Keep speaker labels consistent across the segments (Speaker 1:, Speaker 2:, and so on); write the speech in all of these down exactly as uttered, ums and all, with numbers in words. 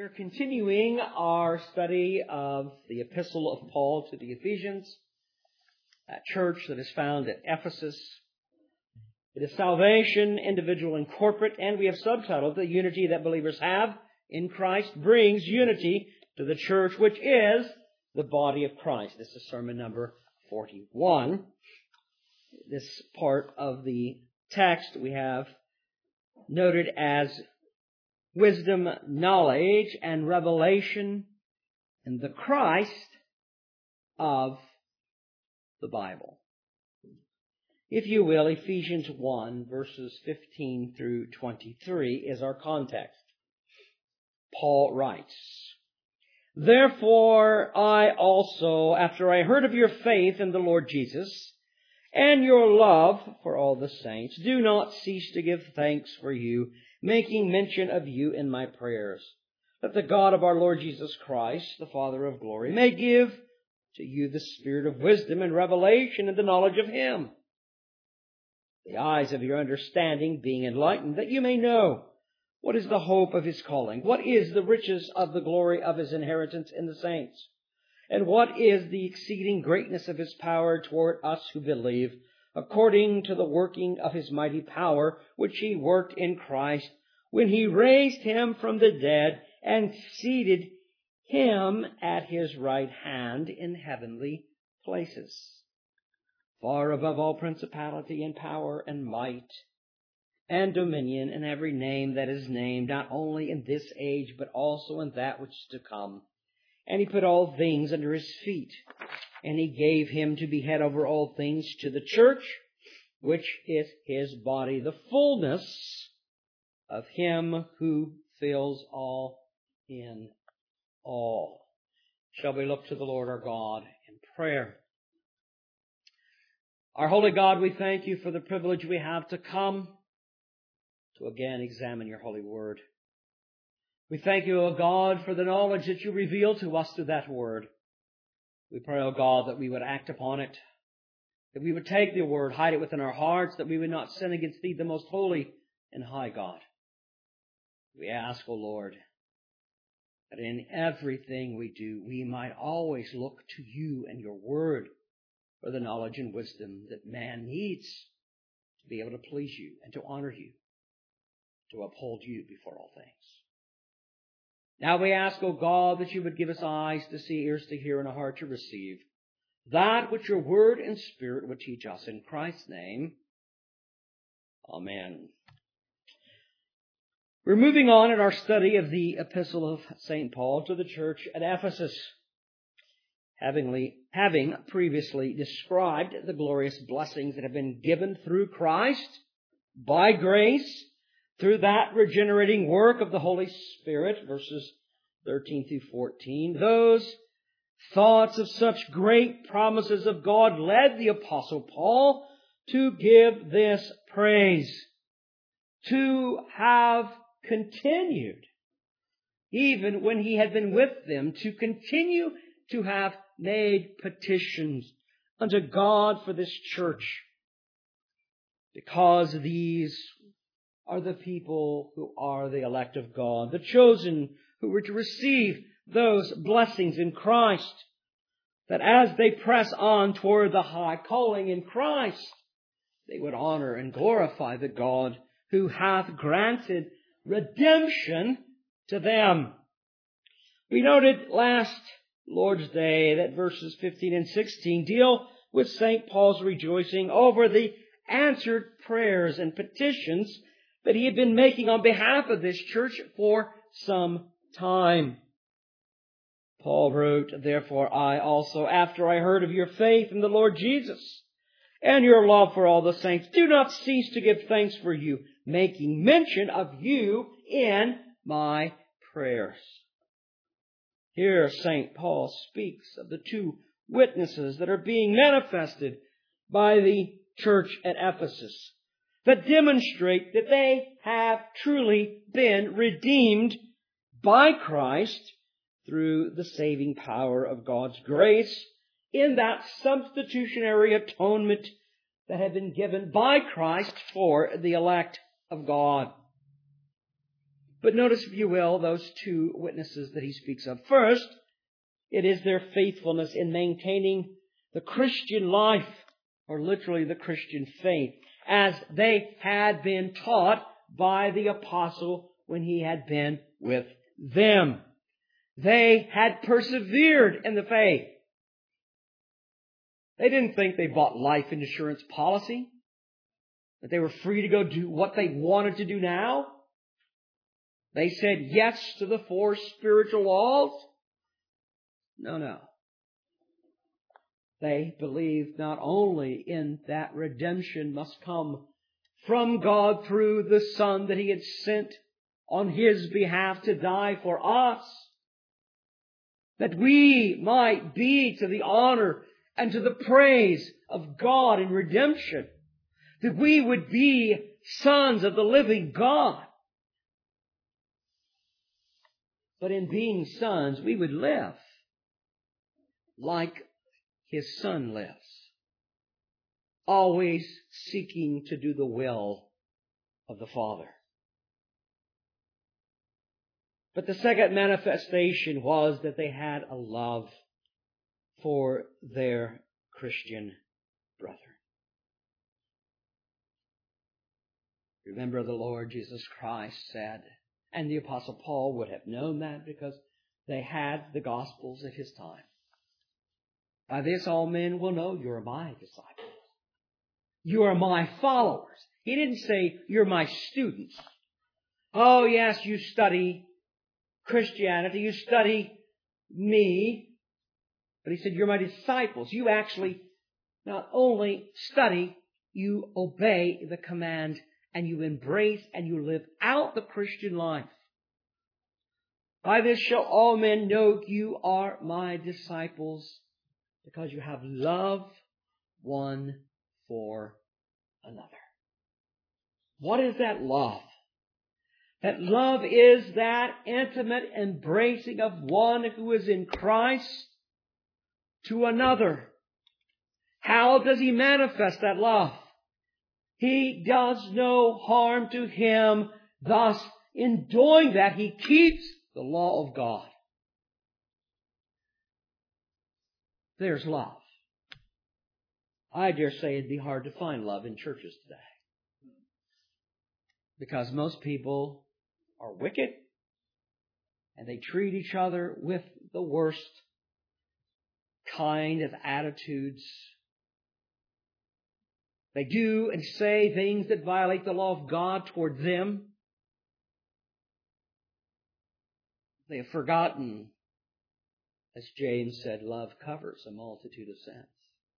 Speaker 1: We're continuing our study of the epistle of Paul to the Ephesians, that church that is found at Ephesus. It is salvation, individual and corporate, and we have subtitled the unity that believers have in Christ brings unity to the church, which is the body of Christ. This is sermon number forty-one. This part of the text we have noted as wisdom, knowledge, and revelation in the Christ of the Bible. If you will, Ephesians one, verses fifteen through twenty-three is our context. Paul writes, "Therefore I also, after I heard of your faith in the Lord Jesus, and your love for all the saints, do not cease to give thanks for you, making mention of you in my prayers, that the God of our Lord Jesus Christ, the Father of glory, may give to you the spirit of wisdom and revelation and the knowledge of Him, the eyes of your understanding being enlightened, that you may know what is the hope of His calling, what is the riches of the glory of His inheritance in the saints, and what is the exceeding greatness of His power toward us who believe, according to the working of His mighty power, which He worked in Christ, when He raised Him from the dead and seated Him at His right hand in heavenly places, far above all principality and power and might and dominion and every name that is named, not only in this age, but also in that which is to come. And He put all things under His feet, and He gave Him to be head over all things to the church, which is His body, the fullness of Him who fills all in all." Shall we look to the Lord our God in prayer? Our holy God, we thank You for the privilege we have to come to again examine Your holy word. We thank You, O God, for the knowledge that You reveal to us through that word. We pray, O God, that we would act upon it, that we would take the word, hide it within our hearts, that we would not sin against Thee, the most holy and high God. We ask, O Lord, that in everything we do, we might always look to You and Your word for the knowledge and wisdom that man needs to be able to please You and to honor You, to uphold You before all things. Now we ask, O God, that You would give us eyes to see, ears to hear, and a heart to receive that which Your word and spirit would teach us. In Christ's name, amen. We're moving on in our study of the epistle of Saint Paul to the church at Ephesus, having, having previously described the glorious blessings that have been given through Christ by grace, through that regenerating work of the Holy Spirit, verses thirteen through fourteen. Those thoughts of such great promises of God led the Apostle Paul to give this praise, to have continued, even when he had been with them, to continue to have made petitions unto God for this church, because these are the people who are the elect of God, the chosen who were to receive those blessings in Christ, that as they press on toward the high calling in Christ, they would honor and glorify the God who hath granted redemption to them. We noted last Lord's Day that verses fifteen and sixteen deal with Saint Paul's rejoicing over the answered prayers and petitions that he had been making on behalf of this church for some time. Paul wrote, "Therefore I also, after I heard of your faith in the Lord Jesus and your love for all the saints, do not cease to give thanks for you, making mention of you in my prayers." Here Saint Paul speaks of the two witnesses that are being manifested by the church at Ephesus, that demonstrate that they have truly been redeemed by Christ through the saving power of God's grace in that substitutionary atonement that had been given by Christ for the elect of God. But notice, if you will, those two witnesses that he speaks of. First, it is their faithfulness in maintaining the Christian life, or literally the Christian faith, as they had been taught by the apostle when he had been with them. They had persevered in the faith. They didn't think they bought life insurance policy, that they were free to go do what they wanted to do now. They said yes to the four spiritual laws. No, no. They believed not only in that redemption must come from God through the Son that He had sent on His behalf to die for us, that we might be to the honor and to the praise of God in redemption, that we would be sons of the living God. But in being sons, we would live like His Son lives, always seeking to do the will of the Father. But the second manifestation was that they had a love for their Christian brethren. Remember, the Lord Jesus Christ said, and the Apostle Paul would have known that because they had the Gospels at his time. By this all men will know you are my disciples. You are my followers. He didn't say you're my students. Oh yes, you study Christianity, you study me. But he said, you're my disciples. You actually not only study, you obey the command and you embrace and you live out the Christian life. By this shall all men know you are my disciples, because you have love one for another. What is that love? That love is that intimate embracing of one who is in Christ to another. How does He manifest that love? He does no harm to him. Thus, in doing that, he keeps the law of God. There's love. I dare say it'd be hard to find love in churches today, because most people are wicked and they treat each other with the worst kind of attitudes. They do and say things that violate the law of God toward them. They have forgotten, as James said, love covers a multitude of sins.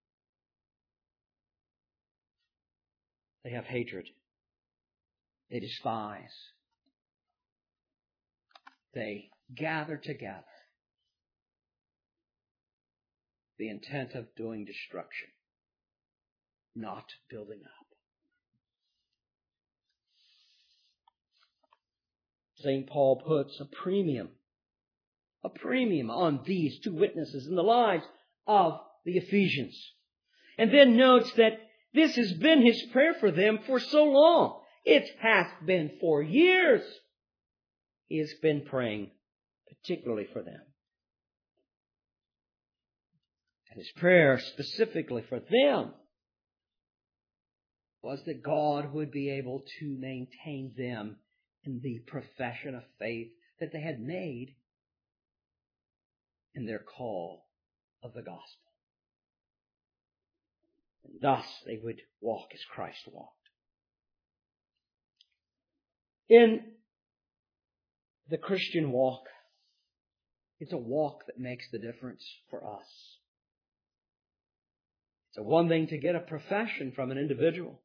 Speaker 1: They have hatred. They despise. They gather together the intent of doing destruction, not building up. Saint Paul puts a premium, a premium on these two witnesses in the lives of the Ephesians. And then notes that this has been his prayer for them for so long. It has been for years. He has been praying particularly for them. And his prayer specifically for them was that God would be able to maintain them in the profession of faith that they had made in their call of the gospel. And thus they would walk as Christ walked. In the Christian walk, it's a walk that makes the difference for us. It's a one thing to get a profession from an individual.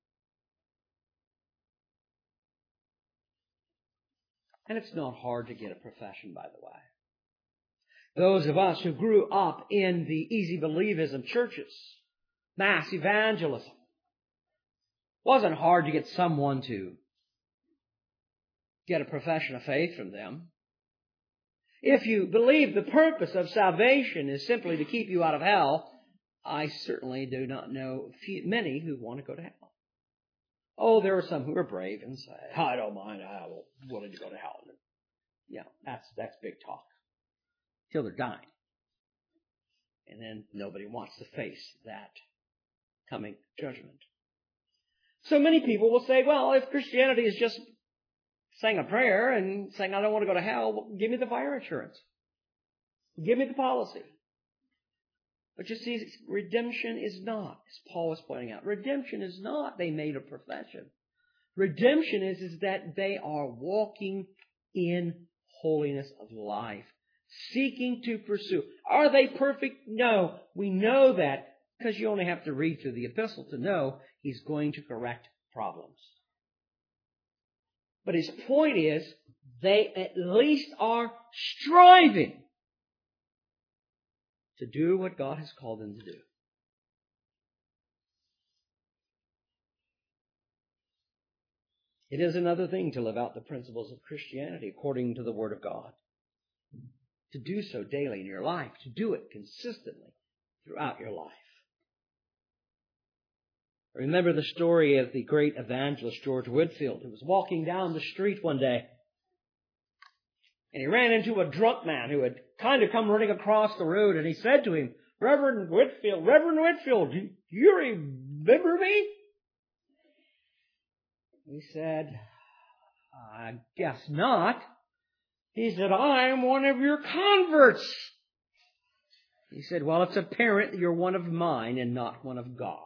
Speaker 1: And it's not hard to get a profession, by the way. Those of us who grew up in the easy believism churches, mass evangelism, wasn't hard to get someone to get a profession of faith from them. If you believe the purpose of salvation is simply to keep you out of hell, I certainly do not know few, many who want to go to hell. Oh, there are some who are brave and say, I don't mind, I'm willing to go to hell. Yeah, that's that's big talk. Till they're dying. And then nobody wants to face that coming judgment. So many people will say, well, if Christianity is just saying a prayer and saying, I don't want to go to hell, well, give me the fire insurance. Give me the policy. But you see, redemption is not, as Paul was pointing out, redemption is not they made a profession. Redemption is, is that they are walking in holiness of life, seeking to pursue. Are they perfect? No. We know that because you only have to read through the epistle to know he's going to correct problems. But his point is, they at least are striving to do what God has called them to do. It is another thing to live out the principles of Christianity according to the Word of God. To do so daily in your life, to do it consistently throughout your life. Remember the story of the great evangelist George Whitefield, who was walking down the street one day, and he ran into a drunk man who had kind of come running across the road, and he said to him, Reverend Whitefield, Reverend Whitefield, do you remember me? He said, I guess not. He said, I am one of your converts. He said, well, it's apparent that you're one of mine and not one of God's.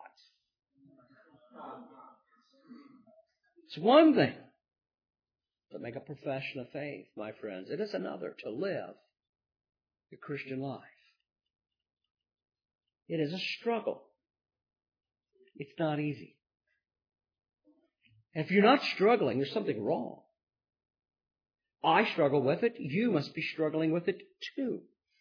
Speaker 1: It's one thing to make a profession of faith, my friends. It is another to live the Christian life. It is a struggle. It's not easy. If you're not struggling, there's something wrong. I struggle with it. You must be struggling with it too.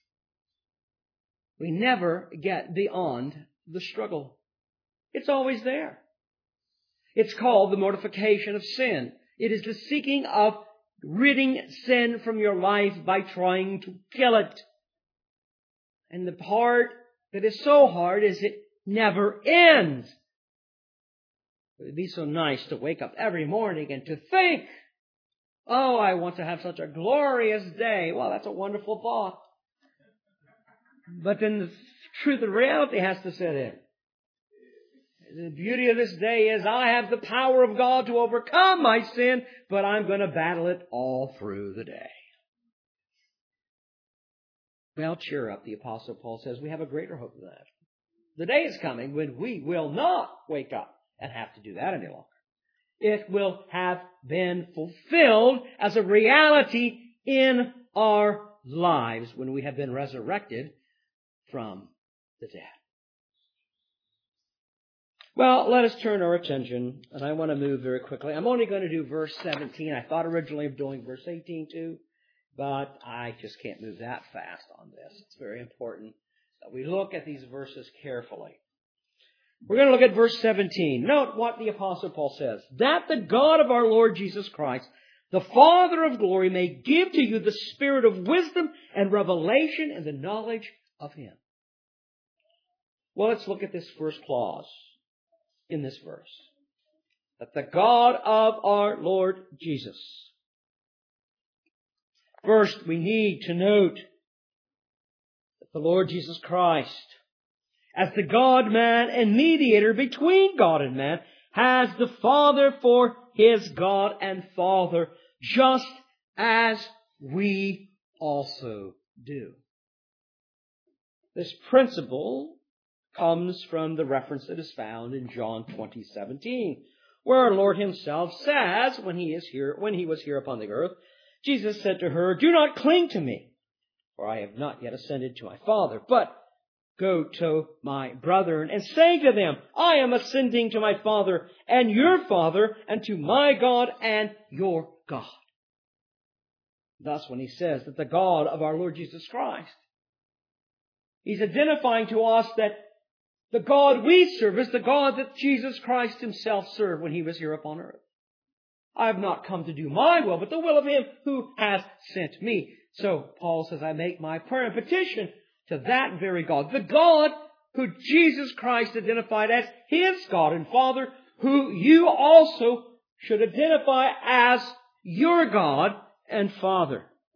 Speaker 1: We never get beyond the struggle. It's always there. It's called the mortification of sin. It is the seeking of ridding sin from your life by trying to kill it. And the part that is so hard is it never ends. It would be so nice to wake up every morning and to think, oh, I want to have such a glorious day. Well, that's a wonderful thought. But then the truth of reality has to set in. The beauty of this day is I have the power of God to overcome my sin, but I'm going to battle it all through the day. Well, cheer up, the Apostle Paul says. We have a greater hope than that. The day is coming when we will not wake up and have to do that any longer. It will have been fulfilled as a reality in our lives when we have been resurrected from the dead. Well, let us turn our attention, and I want to move very quickly. I'm only going to do verse seventeen. I thought originally of doing verse eighteen too, but I just can't move that fast on this. It's very important that we look at these verses carefully. We're going to look at verse seventeen. Note what the Apostle Paul says. That the God of our Lord Jesus Christ, the Father of glory, may give to you the spirit of wisdom and revelation and the knowledge of Him. Well, let's look at this first clause in this verse. That the God of our Lord Jesus. First, we need to note that the Lord Jesus Christ, as the God-man and mediator between God and man, has the Father for His God and Father, just as we also do. This principle comes from the reference that is found in John twenty seventeen, where our Lord Himself says, when He is here, when He was here upon the earth, Jesus said to her, do not cling to me, for I have not yet ascended to my Father, but go to my brethren and say to them, I am ascending to my Father and your Father, and to my God and your God. Thus, when He says that the God of our Lord Jesus Christ, He's identifying to us that the God we serve is the God that Jesus Christ Himself served when He was here upon earth. I have not come to do my will, but the will of Him who has sent me. So Paul says, I make my prayer and petition to that very God, the God who Jesus Christ identified as His God and Father, who you also should identify as your God and Father.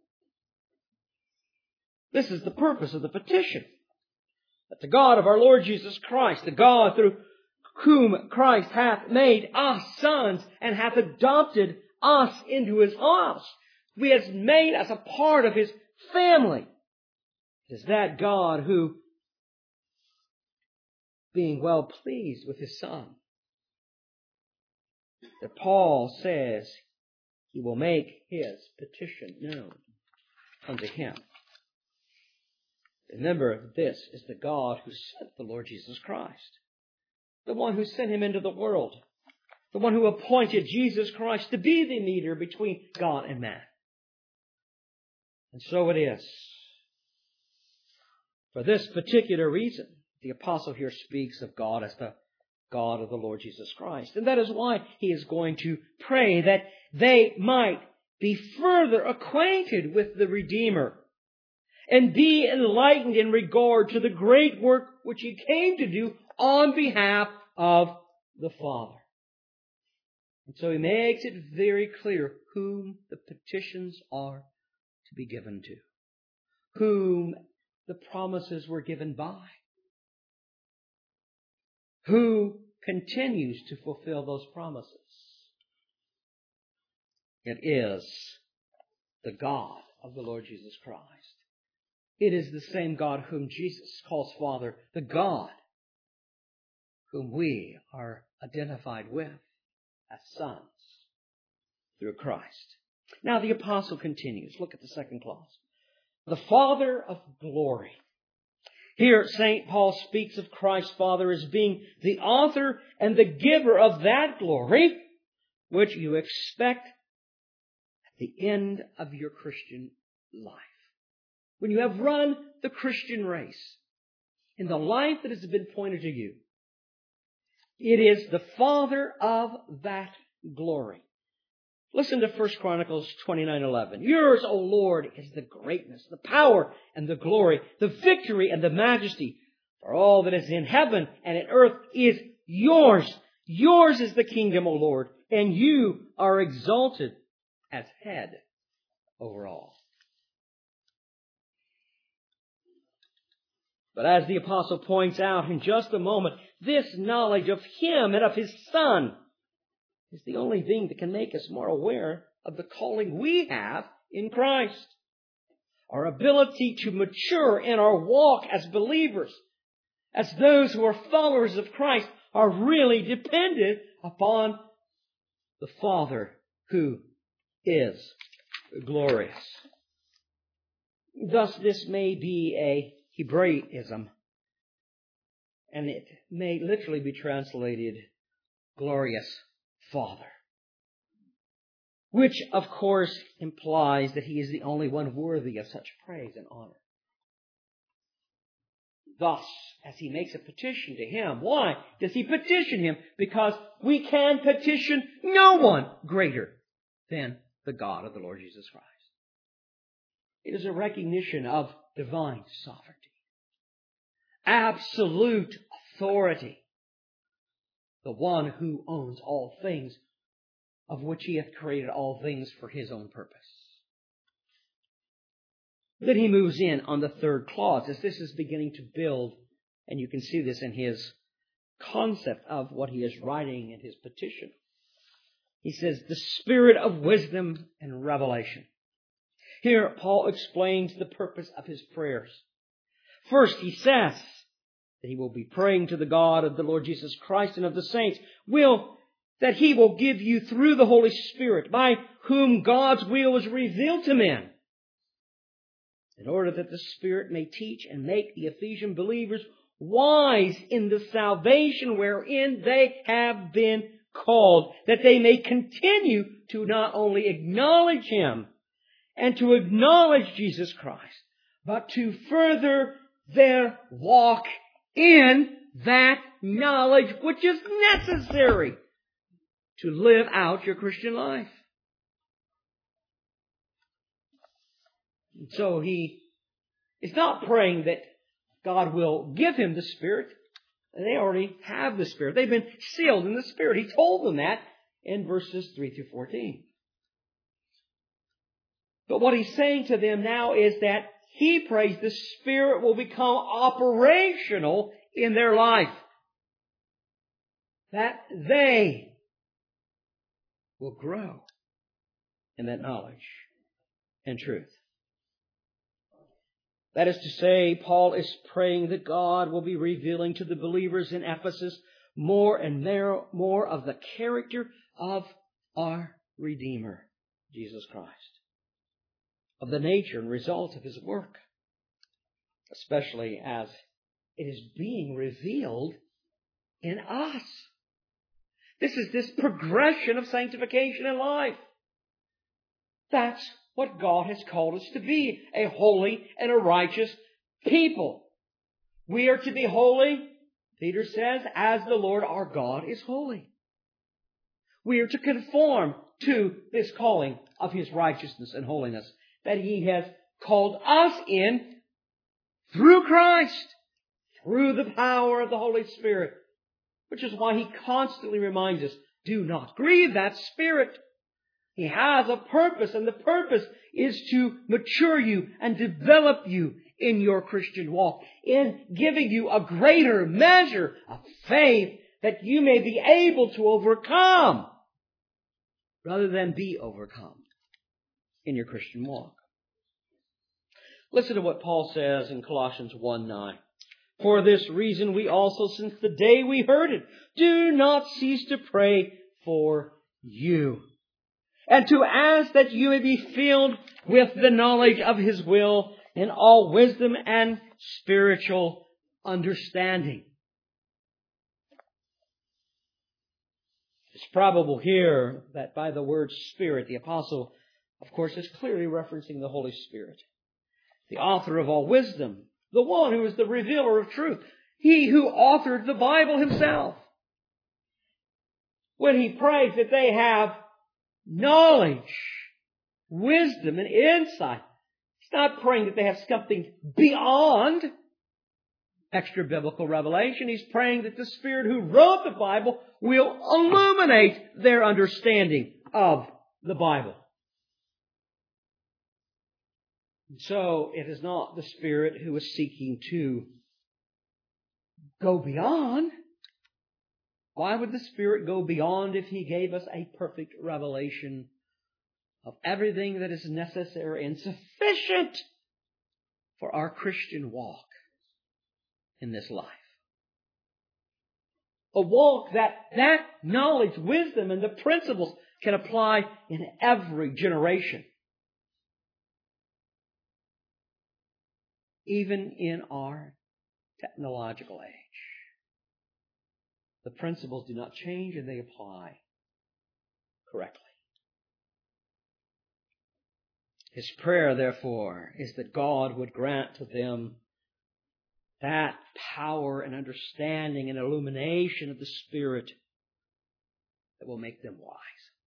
Speaker 1: This is the purpose of the petition. That the God of our Lord Jesus Christ, the God through whom Christ hath made us sons and hath adopted us into His house. He has made us a part of His family. It is that God who, being well pleased with His Son, that Paul says He will make His petition known unto Him. Remember, this is the God who sent the Lord Jesus Christ. The one who sent Him into the world. The one who appointed Jesus Christ to be the mediator between God and man. And so it is. For this particular reason, the apostle here speaks of God as the God of the Lord Jesus Christ. And that is why he is going to pray that they might be further acquainted with the Redeemer and be enlightened in regard to the great work which He came to do on behalf of the Father. And so he makes it very clear whom the petitions are to be given to, whom the promises were given by, who continues to fulfill those promises. It is the God of the Lord Jesus Christ. It is the same God whom Jesus calls Father, the God whom we are identified with as sons through Christ. Now the apostle continues. Look at the second clause. The Father of glory. Here Saint Paul speaks of Christ's Father as being the author and the giver of that glory which you expect at the end of your Christian life. When you have run the Christian race in the life that has been pointed to you, it is the Father of that glory. Listen to First Chronicles twenty-nine eleven. Yours, O Lord, is the greatness, the power, and the glory, the victory and the majesty. For all that is in heaven and in earth is yours. Yours is the kingdom, O Lord, and you are exalted as head over all. But as the apostle points out in just a moment, this knowledge of Him and of His Son is the only thing that can make us more aware of the calling we have in Christ. Our ability to mature in our walk as believers, as those who are followers of Christ, are really dependent upon the Father who is glorious. Thus, this may be a Hebraism, and it may literally be translated glorious Father, which of course implies that He is the only one worthy of such praise and honor. Thus, as he makes a petition to Him, why does he petition Him? Because we can petition no one greater than the God of the Lord Jesus Christ. It is a recognition of divine sovereignty, absolute authority, the one who owns all things, of which He hath created all things for His own purpose. Then he moves in on the third clause, as this is beginning to build, and you can see this in his concept of what he is writing in his petition. He says, the spirit of wisdom and revelation. Here, Paul explains the purpose of his prayers. First, he says that he will be praying to the God of the Lord Jesus Christ and of the saints, will that He will give you through the Holy Spirit, by whom God's will is revealed to men, in order that the Spirit may teach and make the Ephesian believers wise in the salvation wherein they have been called, that they may continue to not only acknowledge Him and to acknowledge Jesus Christ, but to further their walk in that knowledge which is necessary to live out your Christian life. And so he is not praying that God will give him the Spirit. They already have the Spirit. They've been sealed in the Spirit. He told them that in verses three through fourteen. But what he's saying to them now is that he prays the Spirit will become operational in their life. That they will grow in that knowledge and truth. That is to say, Paul is praying that God will be revealing to the believers in Ephesus more and more of the character of our Redeemer, Jesus Christ, of the nature and result of His work, especially as it is being revealed in us. This is this progression of sanctification in life. That's what God has called us to be, a holy and a righteous people. We are to be holy, Peter says, as the Lord our God is holy. We are to conform to this calling of His righteousness and holiness that He has called us in through Christ, through the power of the Holy Spirit, which is why He constantly reminds us, do not grieve that Spirit. He has a purpose, and the purpose is to mature you and develop you in your Christian walk, in giving you a greater measure of faith that you may be able to overcome rather than be overcome in your Christian walk. Listen to what Paul says in Colossians one nine. For this reason we also, since the day we heard it, do not cease to pray for you, and to ask that you may be filled with the knowledge of His will in all wisdom and spiritual understanding. It's probable here that by the word Spirit, the apostle, of course, is clearly referencing the Holy Spirit, the author of all wisdom, the one who is the revealer of truth, He who authored the Bible Himself. When he prays that they have knowledge, wisdom, and insight, he's not praying that they have something beyond extra biblical revelation. He's praying that the Spirit who wrote the Bible will illuminate their understanding of the Bible. So it is not the Spirit who is seeking to go beyond. Why would the Spirit go beyond if He gave us a perfect revelation of everything that is necessary and sufficient for our Christian walk in this life? A walk that that knowledge, wisdom, and the principles can apply in every generation. Even in our technological age. The principles do not change and they apply correctly. His prayer, therefore, is that God would grant to them that power and understanding and illumination of the Spirit that will make them wise.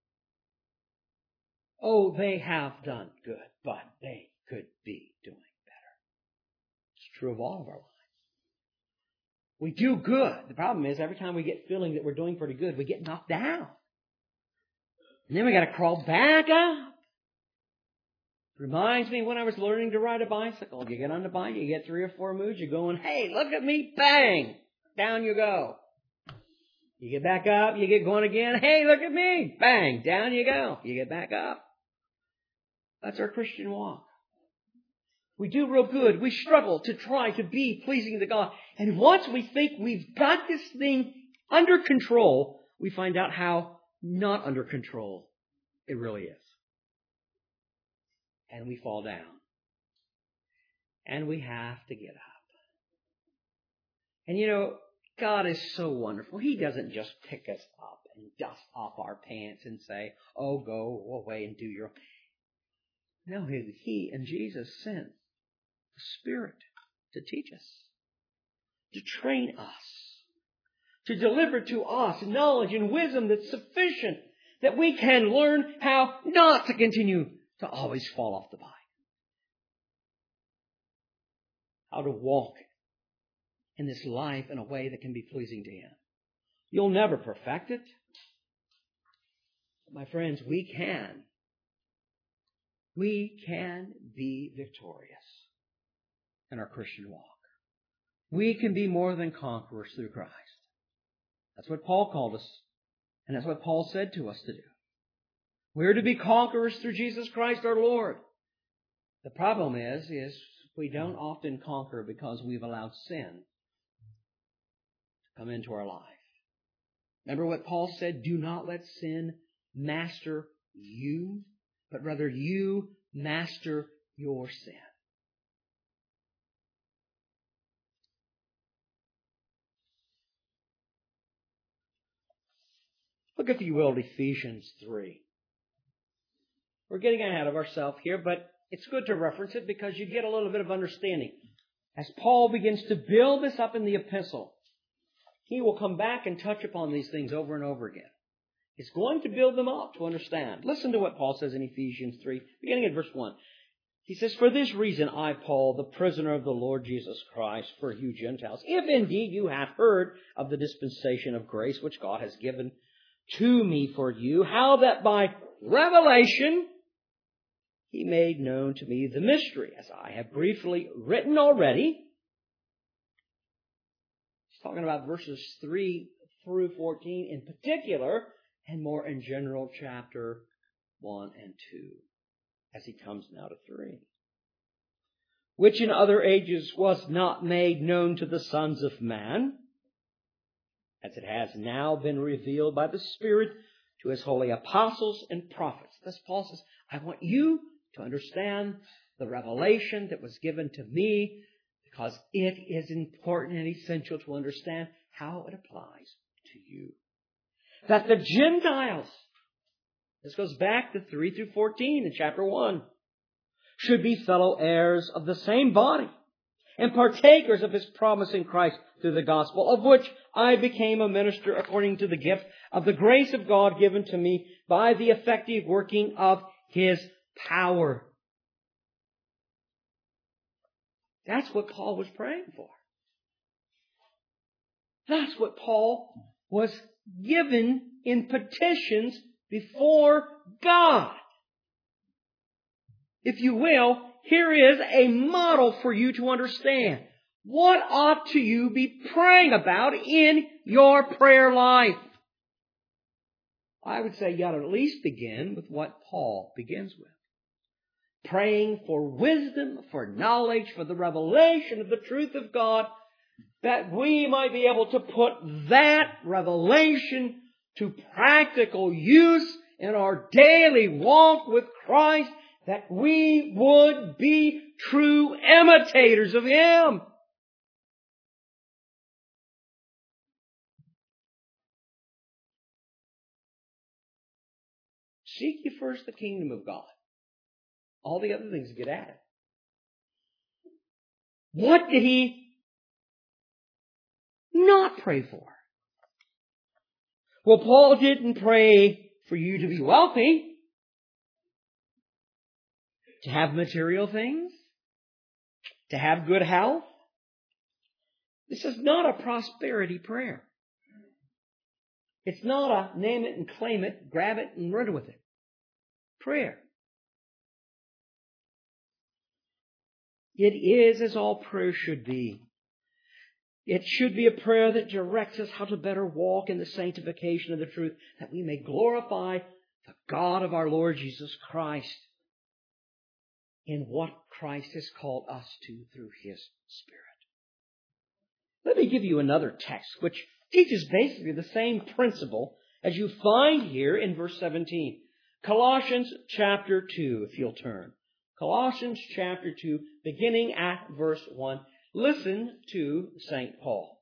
Speaker 1: Oh, they have done good, but they could be doing better. It's true of all of our lives. We do good. The problem is every time we get feeling that we're doing pretty good, we get knocked down. And then we got to crawl back up. Reminds me when I was learning to ride a bicycle. You get on the bike, you get three or four moves, you're going, hey, look at me, bang! Down you go. You get back up, you get going again, hey, look at me, bang! Down you go. You get back up. That's our Christian walk. We do real good. We struggle to try to be pleasing to God. And once we think we've got this thing under control, we find out how not under control it really is. And we fall down. And we have to get up. And you know, God is so wonderful. He doesn't just pick us up and dust off our pants and say, oh, go away and do your... No, He and Jesus sent the Spirit to teach us, to train us, to deliver to us knowledge and wisdom that's sufficient that we can learn how not to continue to always fall off the bike. How to walk in this life in a way that can be pleasing to Him. You'll never perfect it. But my friends, we can. We can be victorious in our Christian walk. We can be more than conquerors through Christ. That's what Paul called us, and that's what Paul said to us to do. We're to be conquerors through Jesus Christ our Lord. The problem is, is we don't often conquer because we've allowed sin to come into our life. Remember what Paul said? Do not let sin master you, but rather you master your sin. Look, if you will, at Ephesians three. We're getting ahead of ourselves here, but it's good to reference it because you get a little bit of understanding. As Paul begins to build this up in the epistle, he will come back and touch upon these things over and over again. He's going to build them up to understand. Listen to what Paul says in Ephesians three, beginning at verse one. He says, "For this reason I, Paul, the prisoner of the Lord Jesus Christ, for you Gentiles, if indeed you have heard of the dispensation of grace which God has given to me for you, how that by revelation He made known to me the mystery, as I have briefly written already." He's talking about verses three through fourteen in particular, and more in general chapter one and two, as he comes now to three. "Which in other ages was not made known to the sons of man, as it has now been revealed by the Spirit to His holy apostles and prophets." Thus Paul says, I want you to understand the revelation that was given to me, because it is important and essential to understand how it applies to you. That the Gentiles, this goes back to three through fourteen in chapter one, should be fellow heirs of the same body, and partakers of His promise in Christ through the gospel, of which I became a minister according to the gift of the grace of God given to me by the effective working of His power. That's what Paul was praying for. That's what Paul was given in petitions before God. If you will, here is a model for you to understand. What ought to you be praying about in your prayer life? I would say you ought to at least begin with what Paul begins with. Praying for wisdom, for knowledge, for the revelation of the truth of God, that we might be able to put that revelation to practical use in our daily walk with Christ, that we would be true imitators of Him. Seek ye first the kingdom of God. All the other things get added. What did he not pray for? Well, Paul didn't pray for you to be wealthy, to have material things, to have good health. This is not a prosperity prayer. It's not a name it and claim it, grab it and run with it prayer. It is as all prayer should be. It should be a prayer that directs us how to better walk in the sanctification of the truth, that we may glorify the God of our Lord Jesus Christ in what Christ has called us to through His Spirit. Let me give you another text which teaches basically the same principle as you find here in verse seventeen. Colossians chapter two, if you'll turn. Colossians chapter two, beginning at verse one. Listen to Saint Paul.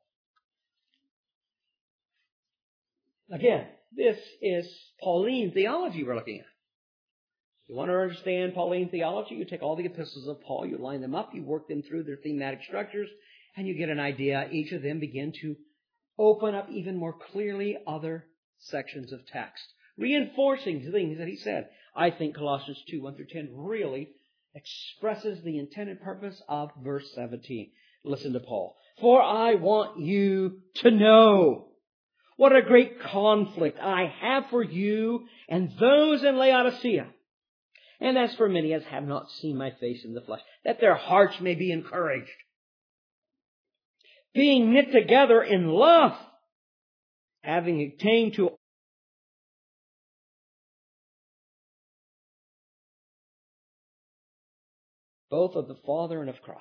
Speaker 1: Again, this is Pauline theology we're looking at. You want to understand Pauline theology? You take all the epistles of Paul, you line them up, you work them through their thematic structures, and you get an idea. Each of them begin to open up even more clearly other sections of text, reinforcing things that he said. I think Colossians two, one through ten really expresses the intended purpose of verse seventeen. Listen to Paul. For I want you to know what a great conflict I have for you and those in Laodicea, And as for many as have not seen my face in the flesh, that their hearts may be encouraged, being knit together in love, having attained to both of the Father and of Christ.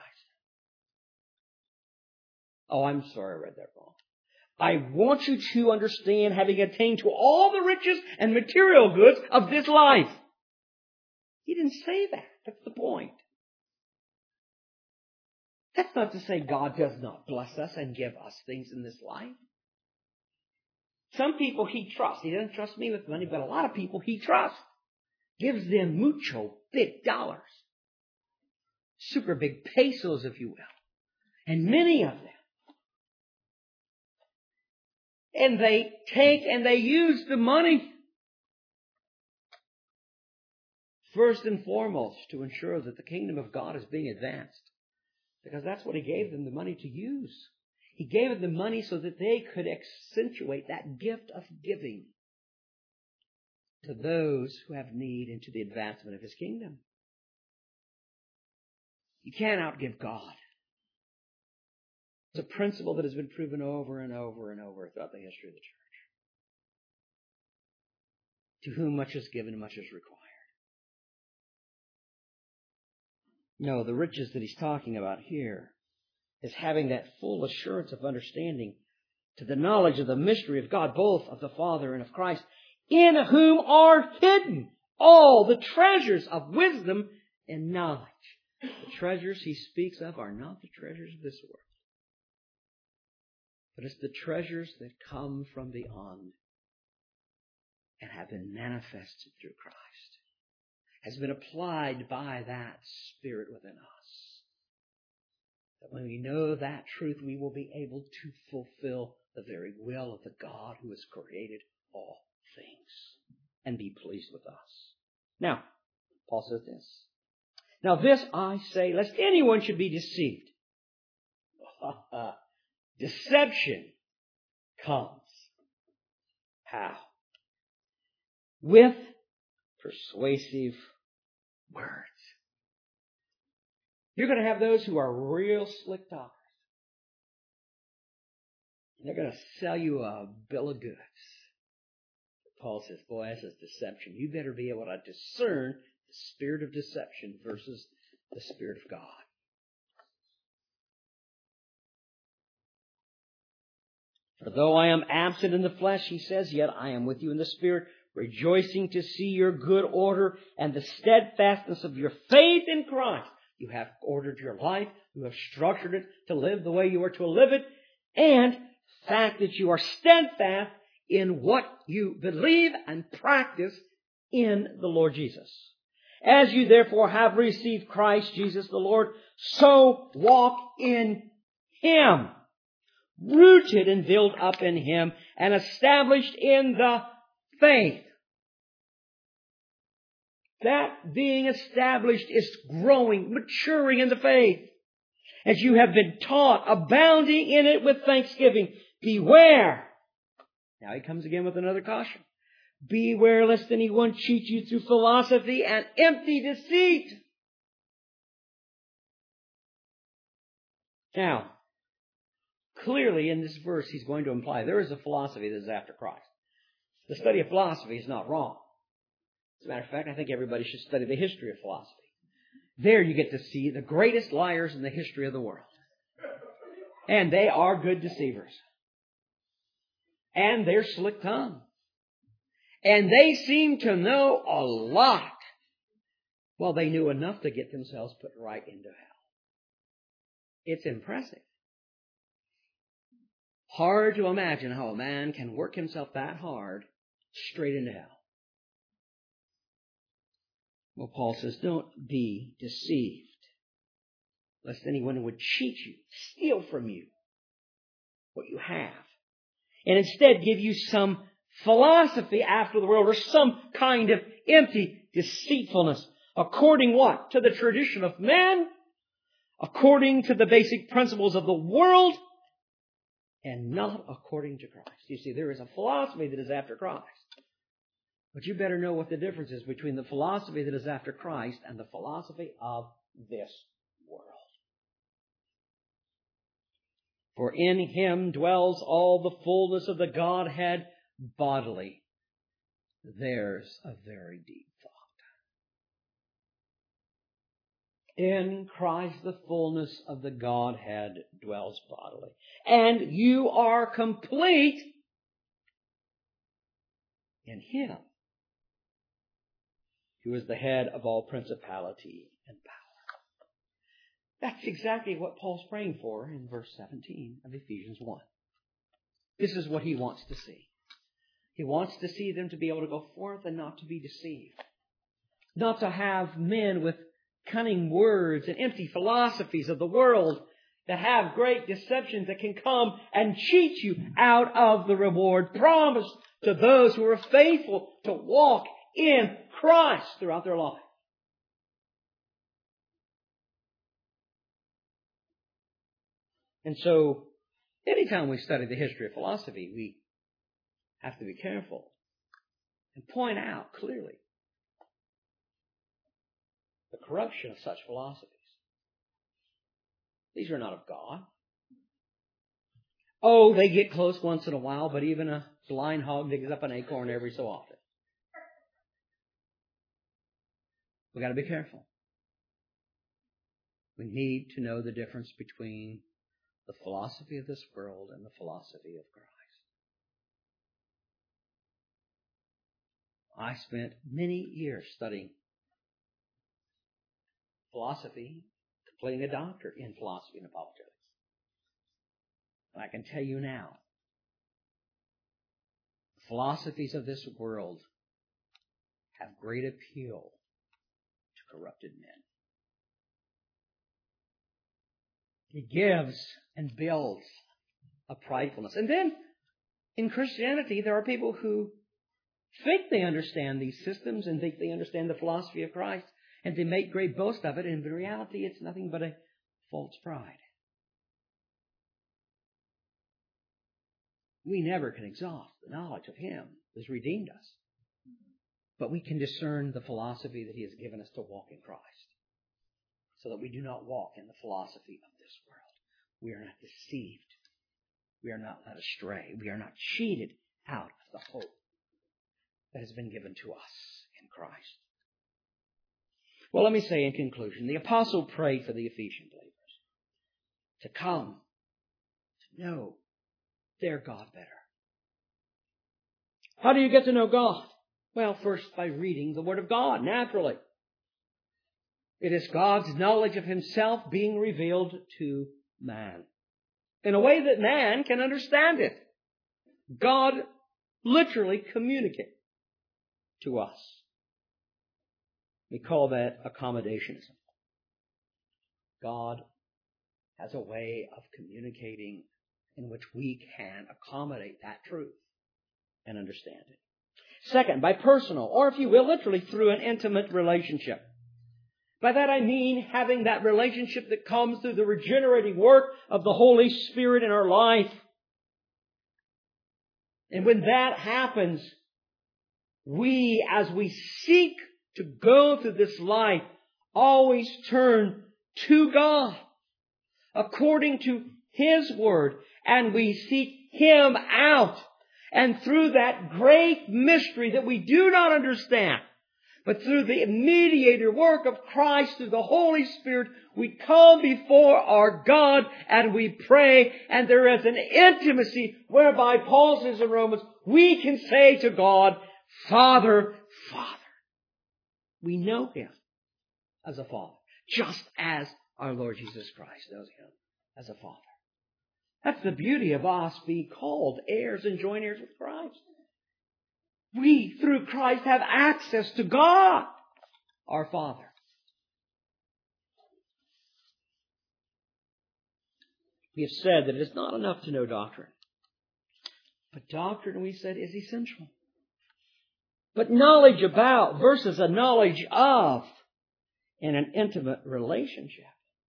Speaker 1: Oh, I'm sorry, I read that wrong. I want you to understand, having attained to all the riches and material goods of this life. He didn't say that. That's the point. That's not to say God does not bless us and give us things in this life. Some people He trusts. He doesn't trust me with money, but a lot of people He trusts. Gives them mucho big dollars. Super big pesos, if you will. And many of them. And they take and they use the money first and foremost to ensure that the kingdom of God is being advanced. Because that's what He gave them the money to use. He gave them the money so that they could accentuate that gift of giving to those who have need and to the advancement of His kingdom. You can't outgive God. It's a principle that has been proven over and over and over throughout the history of the church. To whom much is given, much is required. No, the riches that he's talking about here is having that full assurance of understanding to the knowledge of the mystery of God, both of the Father and of Christ, in whom are hidden all the treasures of wisdom and knowledge. The treasures he speaks of are not the treasures of this world, but it's the treasures that come from beyond and have been manifested through Christ, has been applied by that Spirit within us. That when we know that truth, we will be able to fulfill the very will of the God who has created all things and be pleased with us. Now, Paul says this. Now this I say, lest anyone should be deceived. Deception comes. How? With persuasive words. You're going to have those who are real slick talkers. They're going to sell you a bill of goods. Paul says, boy, that's a deception. You better be able to discern the spirit of deception versus the Spirit of God. For though I am absent in the flesh, he says, yet I am with you in the Spirit, rejoicing to see your good order and the steadfastness of your faith in Christ. You have ordered your life. You have structured it to live the way you are to live it. And the fact that you are steadfast in what you believe and practice in the Lord Jesus. As you therefore have received Christ Jesus the Lord, so walk in Him, rooted and built up in Him, and established in the faith. That being established is growing, maturing in the faith. As you have been taught, abounding in it with thanksgiving. Beware. Now he comes again with another caution. Beware lest anyone cheat you through philosophy and empty deceit. Now, clearly in this verse he's going to imply there is a philosophy that is after Christ. The study of philosophy is not wrong. As a matter of fact, I think everybody should study the history of philosophy. There you get to see the greatest liars in the history of the world. And they are good deceivers. And they're slick-tongued. And they seem to know a lot. Well, they knew enough to get themselves put right into hell. It's impressive. Hard to imagine how a man can work himself that hard straight into hell. Well, Paul says, don't be deceived, lest anyone would cheat you, steal from you what you have, and instead give you some philosophy after the world, or some kind of empty deceitfulness, according what? To the tradition of man, according to the basic principles of the world, and not according to Christ. You see, there is a philosophy that is after Christ. But you better know what the difference is between the philosophy that is after Christ and the philosophy of this world. For in Him dwells all the fullness of the Godhead bodily. There's a very deep thought. In Christ the fullness of the Godhead dwells bodily. And you are complete in Him, who is the head of all principality and power. That's exactly what Paul's praying for in verse seventeen of Ephesians one. This is what he wants to see. He wants to see them to be able to go forth and not to be deceived. Not to have men with cunning words and empty philosophies of the world that have great deceptions that can come and cheat you out of the reward promised to those who are faithful to walk in Christ throughout their life. And so, anytime we study the history of philosophy, we have to be careful and point out clearly the corruption of such philosophies. These are not of God. Oh, they get close once in a while, but even a blind hog digs up an acorn every so often. We've got to be careful. We need to know the difference between the philosophy of this world and the philosophy of Christ. I spent many years studying philosophy, completing a doctorate in philosophy and apologetics. And I can tell you now, the philosophies of this world have great appeal to corrupted men. It gives and builds a pridefulness. And then, in Christianity, there are people who think they understand these systems and think they understand the philosophy of Christ, and they make great boast of it, and in reality it's nothing but a false pride. We never can exhaust the knowledge of Him who has redeemed us. But we can discern the philosophy that He has given us to walk in Christ, so that we do not walk in the philosophy of this world. We are not deceived. We are not led astray. We are not cheated out of the hope that has been given to us in Christ. Well, let me say in conclusion, the apostle prayed for the Ephesian believers to come to know their God better. How do you get to know God? Well, first by reading the Word of God, naturally. It is God's knowledge of Himself being revealed to man in a way that man can understand it. God literally communicates to us. We call that accommodationism. God has a way of communicating in which we can accommodate that truth and understand it. Second, by personal, or if you will, literally through an intimate relationship. By that I mean having that relationship that comes through the regenerating work of the Holy Spirit in our life. And when that happens, we, as we seek to go through this life, always turn to God according to His Word, and we seek Him out. And through that great mystery that we do not understand, but through the mediator work of Christ, through the Holy Spirit, we come before our God and we pray, and there is an intimacy whereby Paul says in Romans, we can say to God, Father, Father. We know Him as a Father, just as our Lord Jesus Christ knows Him as a Father. That's the beauty of us being called heirs and joint heirs with Christ. We, through Christ, have access to God, our Father. We have said that it is not enough to know doctrine. But doctrine, we said, is essential. But knowledge about versus a knowledge of in an intimate relationship.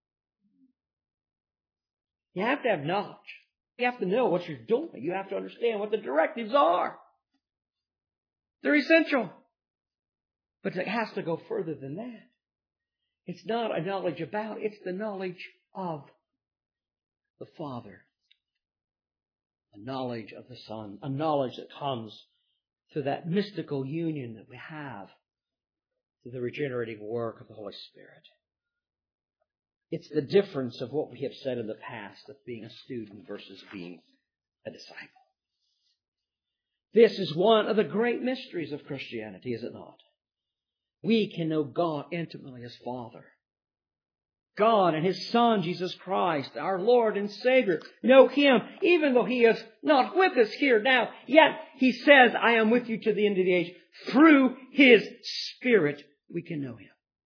Speaker 1: You have to have knowledge. You have to know what you're doing. You have to understand what the directives are. They're essential. But it has to go further than that. It's not a knowledge about, it's the knowledge of the Father. A knowledge of the Son. A knowledge that comes through that mystical union that we have through the regenerating work of the Holy Spirit. It's the difference of what we have said in the past of being a student versus being a disciple. This is one of the great mysteries of Christianity, is it not? We can know God intimately as Father. God and His Son, Jesus Christ, our Lord and Savior, know Him, even though He is not with us here now. Yet He says, I am with you to the end of the age. Through His Spirit, we can know Him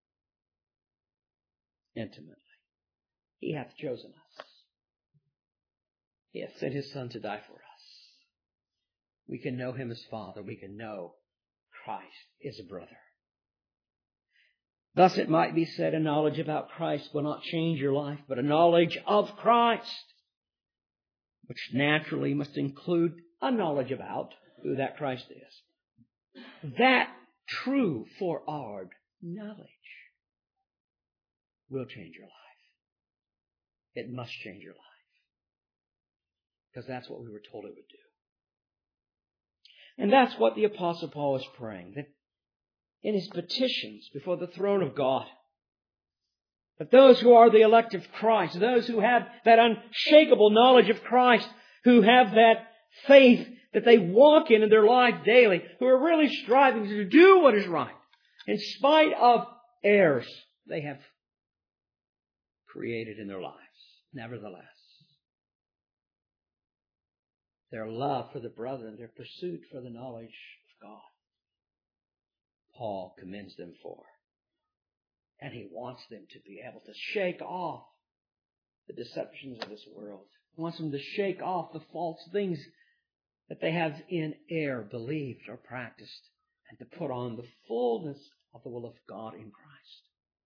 Speaker 1: intimately. He hath chosen us. He hath sent His Son to die for us. We can know Him as Father. We can know Christ is a brother. Thus it might be said, a knowledge about Christ will not change your life, but a knowledge of Christ, which naturally must include a knowledge about who that Christ is. That true forward knowledge will change your life. It must change your life. Because that's what we were told it would do. And that's what the Apostle Paul is praying, that in his petitions before the throne of God, that those who are the elect of Christ, those who have that unshakable knowledge of Christ, who have that faith that they walk in in their life daily, who are really striving to do what is right, in spite of errors they have created in their lives. Nevertheless, their love for the brethren, their pursuit for the knowledge of God, Paul commends them for. And he wants them to be able to shake off the deceptions of this world. He wants them to shake off the false things that they have in error believed or practiced, and to put on the fullness of the will of God in Christ.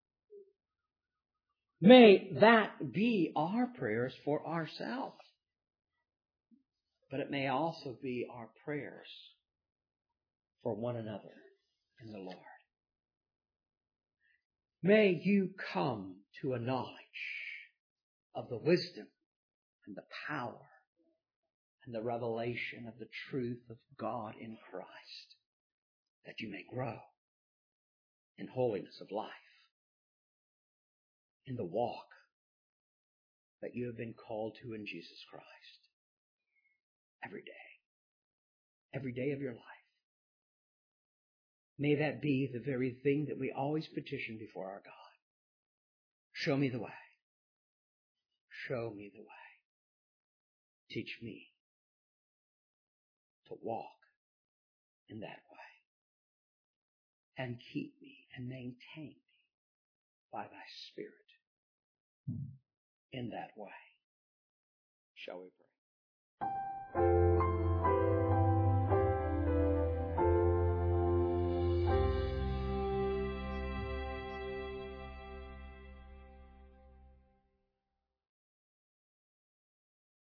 Speaker 1: May that be our prayers for ourselves. But it may also be our prayers for one another in the Lord. May you come to a knowledge of the wisdom and the power and the revelation of the truth of God in Christ, that you may grow in holiness of life, in the walk that you have been called to in Jesus Christ. Every day. Every day of your life. May that be the very thing that we always petition before our God. Show me the way. Show me the way. Teach me to walk in that way. And keep me and maintain me by thy Spirit in that way. Shall we pray?